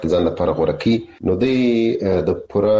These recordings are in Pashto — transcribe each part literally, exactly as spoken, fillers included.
ځان لپاره غوره کوي، نو د د پوره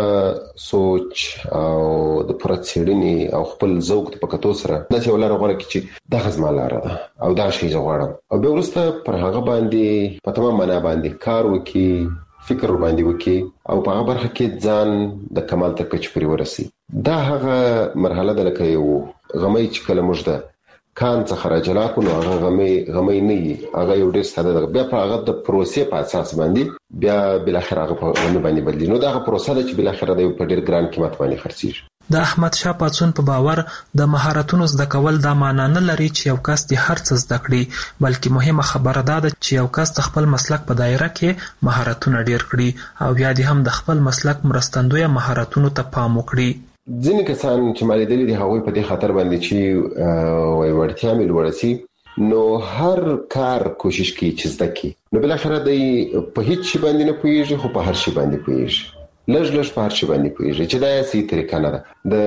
سوچ او د پوره څېړنې او خپل ذوق په کتو سره داسې ولاره غوره کوي چې دغه زما لاره ده او دا شی زه غواړم، او بیا وروسته پر هغه باندې په تمام معنا باندې کار وکړي، فکر باندې وکړي او په هغه برخه کې ځان د کمال تر کچې پورې ورسي. دا هغه مرحله ده لکه یو غمی چې کله موږ ده کان څخه راجلا کړو، نو هغه غمی غمی نه وي، هغه یو ډېر ساده ده. بیا په هغه د پروسې په اساس باندې بیا بالاخره هغه په غمی باندې بدلي. نو دا هغه پروسه ده چې بالاخره د یو په ډېر ګران قیمت باندې خرڅېږي. د احمد شاه پاڅون په باور د مهارتونو زده کول دا معنا نه لري چې یو کس د هر څه زده کړي، بلکې مهمه خبره ده چې یو کس د خپل مسلک په دایره کې مهارتونه ډېر کړي او بیا دې هم د خپل مسلک مرستندوی مهارتونو ته پام وکړي. ځینې کسان چې ما لیدلي دي هغوی په دې خاطر باندې چې وایي وړتیا مې لوړه سي، نو هر کار کوشش کوي چې زده کړي، نو بالاخره دی په هیڅ شي باندې نه پوهېږي خو په هر شي باندې پوهېږي، لږ لږ په هر شي باندې پوهېږي چې دا صحیح طریقه نه ده.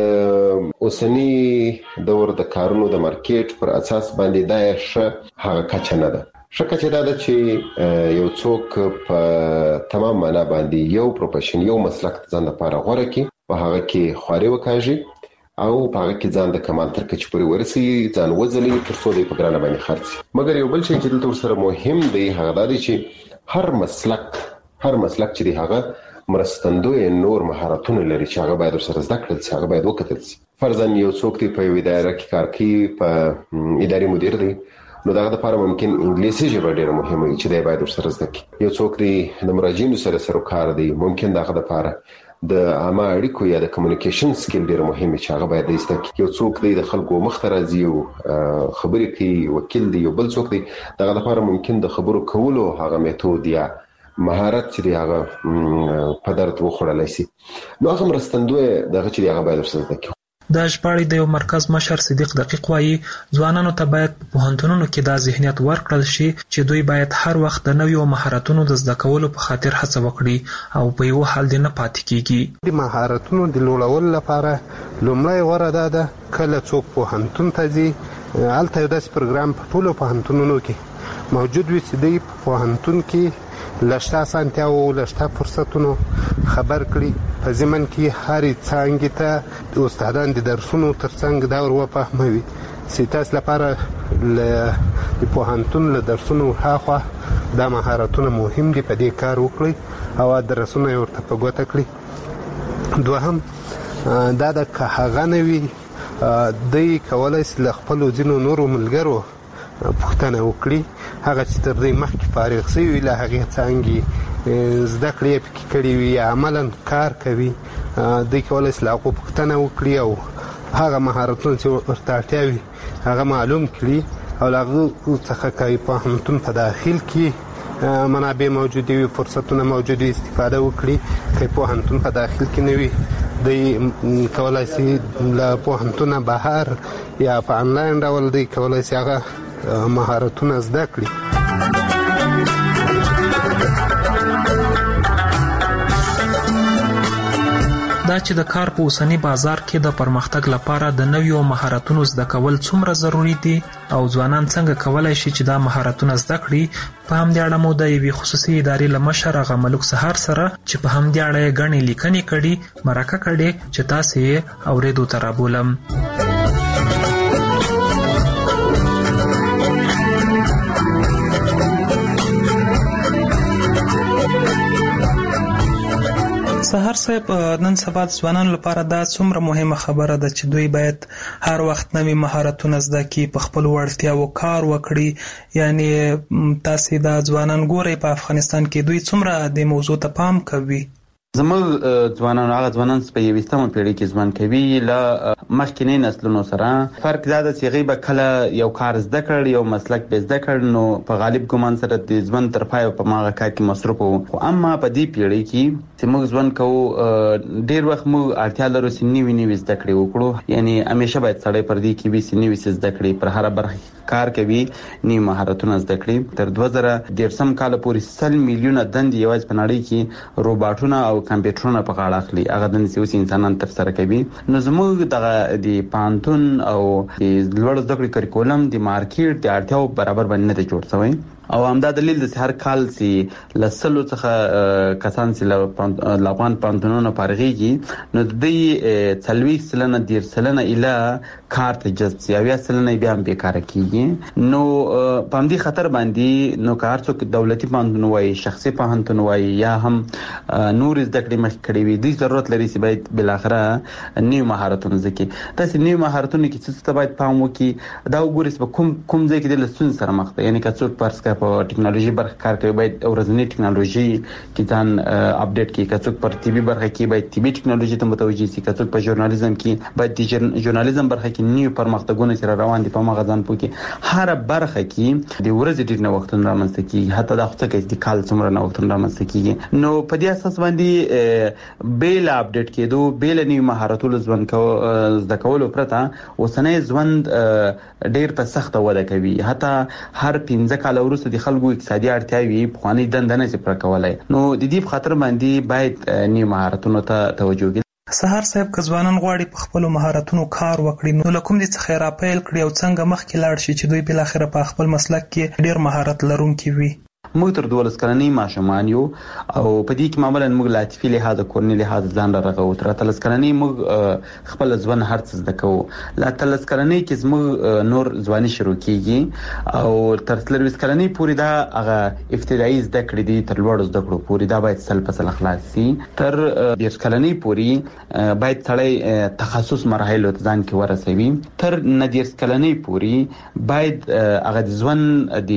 د اوسني دور د کارونو د مارکیټ پر اساس باندې دا ښه هغه کچه نه ده. ښه کچه دا ده چې یو څوک په تمام معنا باندې یو پروفیشن یو مسلک ځان لپاره غوره کړي، په هغه کې خواري وکاږي او په هغه کې ځان د کمال تر کچې پورې ورسي، ځان وځلي تر څو دی په ګرانه باندې خرڅي. مګر یو بل شی چې دلته ورسره مهم دی هغه دا دی چې هر مسلک هر مسلک چې دی هغه مرستندوی نور مهارتونه لري چې هغه باید ورسره زده کړل سي، هغه باید وکتل سي. فرضاً یو څوک دی په یوه دایره کې کار کوي، په اداري مدیر دی، نو دغه لپاره ممکن انګلیسي ژبه ډېره مهمه وي چې دی باید ورسره زده کړي. یو څوک دی د مراجعینو سره سروکار دی، ممکن دغه لپاره د عامه اړیکو یا د کمیونیکیشن سکیل ډېر مهم چې هغه باید زده کړي. یو څوک دی د خلکو مخ ته راځي او خبرې کوي، وکیل دی، یو بل څوک دی دغه لپاره ممکن د خبرو کولو هغه میتود یا مهارت چې دی هغه په درد وخوړلی سي، نو هغه مرستندوی دغه چې دی هغه باید ورسره زده کړي. د ژباړې د یو مرکز مشر صدیق دقیق وایي ځوانانو ته باید په پوهنتونونو کې دا ذهنیت ورکړل شي چې دوی باید هر وخت د نویو مهارتونو د زده کولو په خاطر هڅه وکړي او په یو حال دې نه پاتې کیږي. د مهارتونو د لوړولو لپاره لومړی غوره دا ده کله څوک پوهنتون ته ځي، هلته یو داسې پروګرام په ټولو پوهنتونونو کې موجود وي چې دوی په پوهنتون کې له شته اسانتیاوو له شته فرصتونو خبر کړي، په ضمن کې هرې څانګې ته استادان د درسونو تر څنګ دا ور وفهموي چې تاسو لپاره له پوهنتون له درسونو هاخوا دا مهارتونه مهم دي، په دې کار وکړئ او درسونه یې ورته په ګوته کړي. دوهم دا د که هغه نه وي دوی کولی شي له خپلو ځینو نورو ملګرو پوښتنه وکړي، هغه چې تر دې مخکې فارغ شوي له هغې څانګې زده کړې یې پکې کړې وي یا عملا کار کوي، دوی کولی شي له هغو پوښتنه وکړي او هغه مهارتونه چې ورته اړتیا وي هغه معلوم کړي او له هغو څخه که پوهنتون په داخل کې منابع موجودې وي، فرصتونه موجود وي، استفاده وکړي. که پوهنتون په داخل کې نه وي دوی کولی شي له پوهنتونه بهر یا په انلاین ډول دوی کولی شي هغه مهارتونه زده کړي. دا چې د کار په اوسني بازار کې د پرمختګ لپاره د نویو مهارتونو زده کول څومره ضروری دي او ځوانان څنګه کولای شي چې دا مهارتونه زده کړي، په همدې اړه مو د یوې خصوصي ادارې له مشر هغه ملک سهار سره چې په همدې اړه یې ګڼې لیکنې کړي مرکه کړې چې تاسې یې اورېدو ته رابولم. سهار صاحب، نن سبا ځوانانو لپاره دا څومره مهمه خبره ده چې دوی باید هر وخت نوي مهارتونه زده کړي، په خپلو وړتیاوو کار وکړي. یعنی تاسې دا ځوانان ګورئ په افغانستان کې دوی څومره دې موضوع ته پام کوي؟ زموږ ځوانان هغه ځوانان چې په یویشتمه پیړۍ کې ژوند کوي له مخکینی نسلونو سره فرق دا ده چې هغوی به کله یو کار زده کړ، یو مسلک به زده کړ، نو په غالب ګمان سره د ژوند تر پایه په هماغه کار کې مصروف وو. خو اما په دې پیړۍ کې چې موږ ژوند کوو ډېر وخت موږ اړتیا لرو چې نوي نوي زده کړې وکړو. یعنی همیشه باید سړی پر دې کې وي چې نوي څه زده کړي، پر هره برخه کار کوي، نوي مهارتونه زده کړي. تر دوه زره دېرشم کاله پورې سل میلیونه دندې یوازې په نړۍ کې روباټونه او کمپیوټرونه په غاړه اخلي، هغه دندې چې اوس انسانان ترسره کوي. نو زموږ دغه د پوهنتون او د لوړو زده کړې کریکولم د مارکیټ د اړتیاو برابر باندې نه دی جوړ شوی. او همدا دلیل د هر کال سي لسلو څخه کسان سي له افغان پانتونونو فارغيږي نو د دې څلوي سلنه ډیر سلنه اله کار ته جذب سي او یا سلنه بیا هم بیکاره کیږي نو په دې خطر باندې نو کار څوک دولتي پانتون وای شخصي پانتون وای یا هم نور زده کړې مخ کړې وي د ضرورت لري چې باید بل اخره نیو مهارتونه زکي تاسو نیو مهارتونه کې څه باید پام وکړي دا وګورئ په کوم کوم ځای کې د لسون سره مخ ده یعنی که څوک پرسکا په ټکنالوژي برخه کار کوي باید ورځنی ټکنالوژي کې ځان اپډیټ کړي که څوک پر ټي وي برخه کې باید ټي وي ټکنالوژي ته متوجي شي که څوک په ژورنالیزم کې باید د ژورنالیزم برخه کې نیو پرمختګونه سره روان دي په مغه ځان پوکي هر برخه کې د ورځې ډیر نه وختونه رامنځته کیږي حتی دا څه کې د کال څومره نه وختونه رامنځته کیږي نو په دې اساس باندې بیل اپډیټ کېدو بیل نیو مهارتونو ځوان کو زده کولو پرته اوسنۍ ژوند ډیر په سخته وده کوي حتی هر پنځه کال وروسته د خلکو اقتصادي اړتیاوي په خواني دندنه چې پر کولای نو د دې په خاطر باندې باید نیو مهارتونو ته توجه وکړي سهار صاحب که ځوانان غواړي په خپل مهارتونو کار وکړي نو لکه دې څخه را پیل کړی او څنګه مخکې لاړ شي چې دوی بل اخر په خپل مسلک کې ډیر مهارت لرونکي وي موږ تر دولس کلنۍ ماشومان یو او په دې کې معمولا موږ لاتفي لحاظ کورنۍ لحاظ ځان راغو تر تلس کلنۍ موږ خپل ځوان هرڅ زده کوو لا تلس کلنۍ کې موږ نور ځواني شروع کیږي او تر تلس کلنۍ پورې دا هغه ابتدایي زده کړې دي تر لوړ زده کړو پورې دا باید سل په سل خلاص شي تر ډیش کلنۍ پورې باید سړی تخصص مرحله ځان کې ورسوي تر ندیش کلنۍ پورې باید هغه ځوان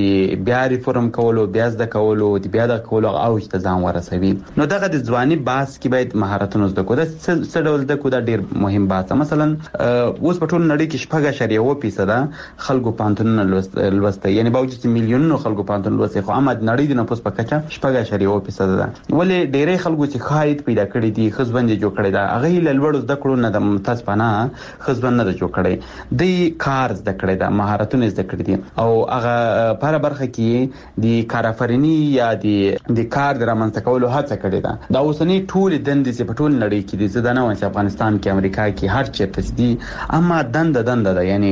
د بیا ریفورم کولو بیا د کولو د بیا د کولو او چې ځان ورسوي نو دغه د ځواني باس کې باید مهارتونه زده کو دا څه ډول د کو دا ډیر مهم باس مثلا اوس په ټول نړۍ کې شپږ اشاریه و فیصد خلکو پانتونونه لوسته یعنی باوجود چې میلیونونو خلکو پانتون لوسته خو امد نړۍ د نفوس په کچه شپږ اشاریه و فیصد ده ولې ډیرې خلکو چې خاید پیدا کړی دي خزبند جوړ کړی دا هغه له لوړ زده کړو نه د ممتاز پناه خزبند نه جوړ کړی د کار زده کړی دا مهارتونه زده کړی دي او هغه په برخه کې د کار فرني یا د د کار درامنځته کولو هڅه کړې ده دا اوسنی ټول دندې چې په ټول نړۍ کې دي زده نه وایي چې افغانستان کې امریکا کې هر چیرته دي اما دند دند ده یعنی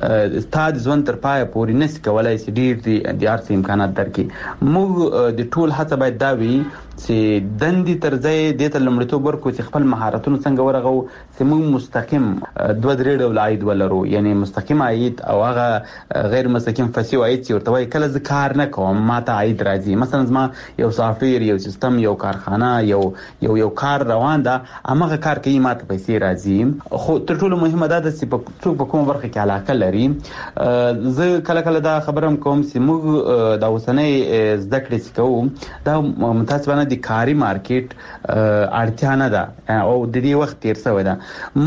استاد ځوان تر پای پورې نس کولای شي ډیر دي د ارث امکانات درکې موږ د ټول هڅه باید دا وي چې دندې تر ځای د ته لمړیتوب ورکو چې خپل مهارتونه څنګه ورغو چې موږ مستقیم دوه درې ډول عاید ولرو یعنی مستقیم عاید او هغه غیر مستقیم فسیو عاید چې ورته وایي کله ز کار نه کوم ماته عاید راځي مثلا زما یو سافټویر یو سیستم یو کارخانه یو یو یو کار روان ده هغه کار کوي ماته پیسې راځي خو تر ټولو مهمه ده چې په څوک په کوم برخه کې علاقه لري زه کله کله دا خبرم کوم چې موږ د اوسنۍ زده کړې کوو دا متاسفانه د کاري مارکیټ اړتیا نه ده او د دې وخت تیر شوی ده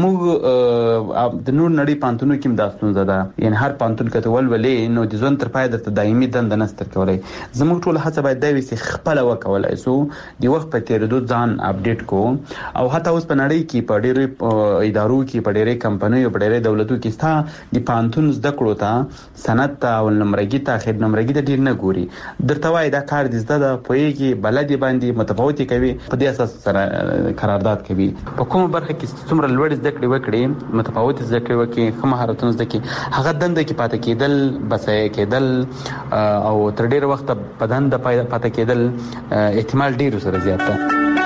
موږ د نور نړۍ پانتونو کې مداستون زده یعنی هر پانتون کته ولولې نو د ځون تر پای د دایمي دند نستر کولای زموږ ټول هڅه باید دا وي چې خپل وکولای سو د وخت په تیریدو ځان اپډیټ کو او حتی اوس په نړۍ کې په ډېرې ادارو کې په ډېرې کمپنیو په ډېرې دولتو کې ستا د پانتون زده کړو ته سند ته او نمرګي ته خیر نمرګي ته ډیر نه ګوري درته وای دا کار د زده د پویږي بلدي باندې متفاوتي کوي په دې اساس سره قرارداد کوي په کومه برخه کې څومره لوړ زده کړې وکړي متفاوتي زده کړې وکړي کوم مهارتونه زده کړي هغه دند کې پاتې کېدل بسې کېدل او تر ډیر وخت په دند پاتې کېدل احتمال ډیر سره زیات ده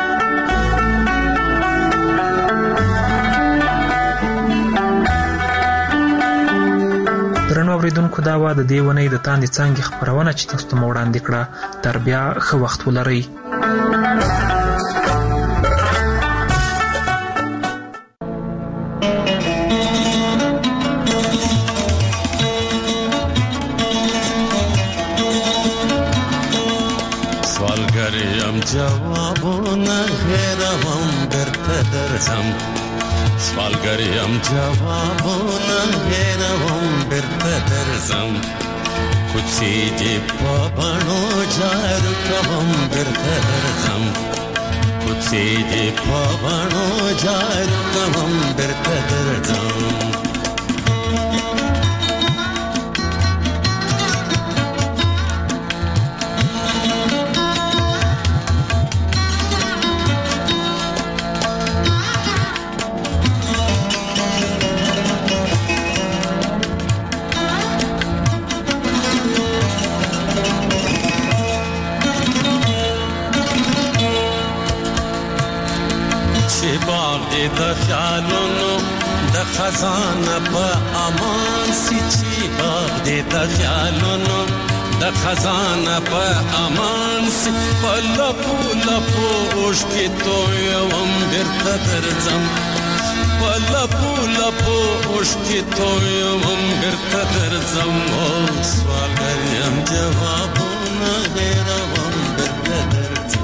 درنو اوریدونکو دا و د دې ونې د تاندې څانګې خپرونه چې تاسو ته وړاندې کړه تر بیا ښه وخت ولرئ سوالگریم جوابونه هیروم درته درځم سوالگریم جوابونه هیروم درته درځم کوڅې دې په بڼو جارو کوم درته درځم کوڅې دې په بڼو جارو کوم درته درځم چې باغ دې د خیالونو د خزانه په امان سي چې باغ دې د خیالونو د خزانه په امان سي په لپو لپو اوښکې تویوم بیرته درځم په لپو لپو اوښکې تویوم بیرته درځم او سوالګر یم جوابونه هېروم بیرته درځم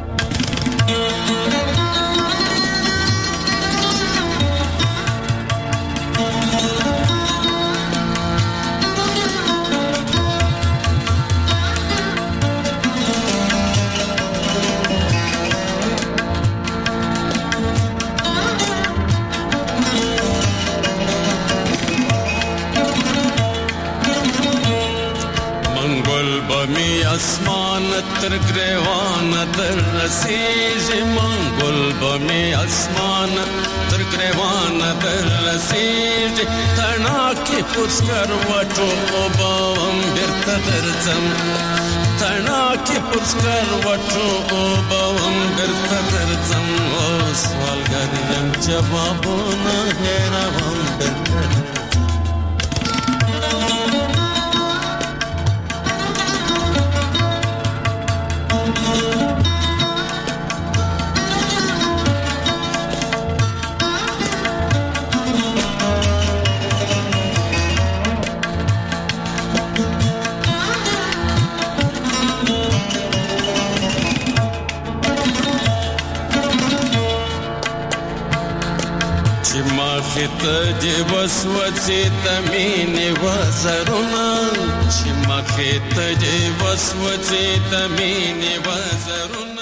بمی اسمان تر گریوان در رسیږي منګل بمی اسمان تر گریوان در رسیږي تنا کې پوسکر وټو وبم بیرته درځم تنا کې پوسکر وټو وبم بیرته درځم او سوالګر یم جوابونه هېروم بیرته ته وسوسې تمینې وزرونه چې مخې ته وسوسې تمینې وزرونه